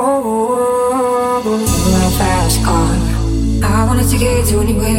Oh, a fast car. I wanna take it to anywhere